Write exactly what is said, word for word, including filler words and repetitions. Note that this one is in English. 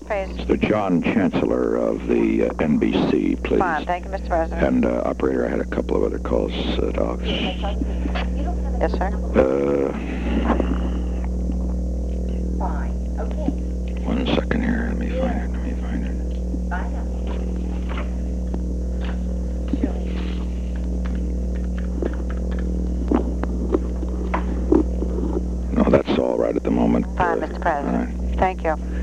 please. Mister John Chancellor of the uh, N B C, please. Fine, thank you, Mister President. And, uh, operator, I had a couple of other calls, uh, Docs. Yes, sir. Uh, Fine. Okay. one second here. Let me find it. Let me find it. Bye now. No, that's all right at the moment. Fine, Uh, Mister President. all right. Thank you.